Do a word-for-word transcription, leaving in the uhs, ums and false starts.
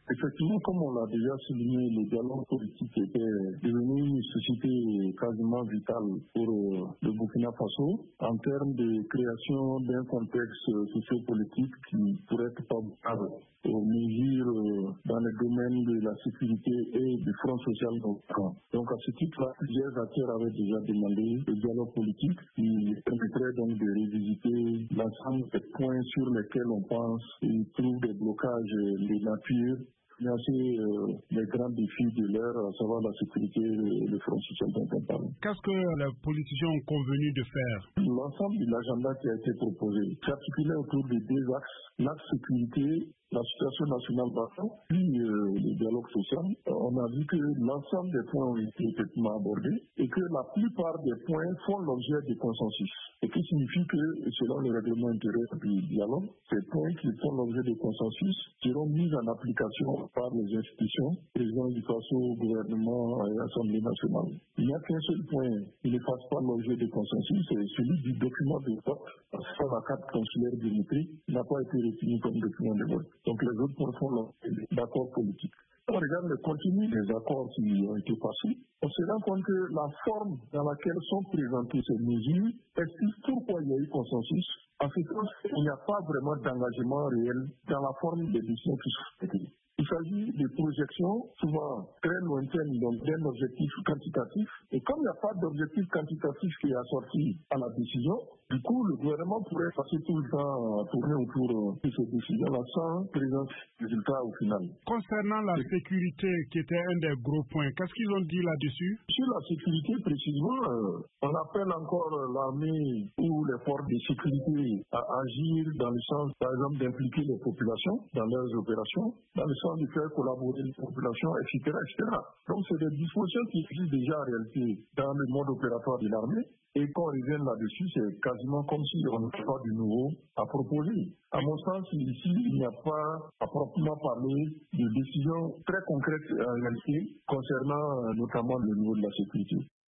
Effectivement, comme on l'a déjà souligné, le dialogue politique était devenu une nécessité quasiment vitale pour le Burkina Faso en termes de création d'un contexte sociopolitique qui pourrait être favorable aux mesures dans le domaine de la sécurité et du front social. Donc à ce titre-là, plusieurs acteurs avaient déjà demandé le dialogue politique qui permettrait donc de revisiter l'ensemble des points sur lesquels on pense et trouve des blocages de nature financer euh, les grands défis de l'heure, à savoir la sécurité et le front social dont on parle. Qu'est-ce que les politiciens ont convenu de faire? L'ensemble de l'agenda qui a été proposé s'articulait autour de deux axes. L'axe sécurité, la situation nationale bassin, puis euh, le dialogue social. On a vu que l'ensemble des points ont été effectivement abordés et que la plupart des points font l'objet de consensus. Ce qui signifie que, selon le règlement intérieur du dialogue, ces points qui font l'objet de consensus seront mis en application par les institutions, président du Faso, gouvernement et Assemblée nationale. Il n'y a qu'un seul point qui ne fasse pas l'objet de consensus, c'est celui du document de vote sur la carte consulaire biométrique qui n'a pas été retenu comme document de vote. Donc les autres points font l'objet d'accords politiques. On regarde le contenu des accords qui ont été passés. On se rend compte que la forme dans laquelle sont présentées ces mesures explique pourquoi il y a eu consensus. En fait, il n'y a pas vraiment d'engagement réel dans la forme des décisions qui sont prises. Il s'agit de projections souvent très lointaines, donc d'un objectif quantitatif. Et comme il n'y a pas d'objectif quantitatif qui est assorti à la décision, du coup, le gouvernement pourrait passer tout le temps à tourner autour de ces décisions-là sans présenter de résultats au final. Concernant la Et... sécurité, qui était un des gros points, qu'est-ce qu'ils ont dit là-dessus? Sur la sécurité, précisément, euh, on appelle encore l'armée ou les forces de sécurité à agir dans le sens, par exemple, d'impliquer les populations dans leurs opérations, dans le sens de faire collaborer les populations, et cetera, et cetera. Donc, c'est des dispositions qui existent déjà en réalité dans le mode opératoire de l'armée. Et quand on revient là-dessus, c'est quasiment comme si on n'avait pas du nouveau à proposer. À mon sens, ici, il n'y a pas à proprement parler de décisions très concrètes en réalité concernant notamment le niveau de la sécurité.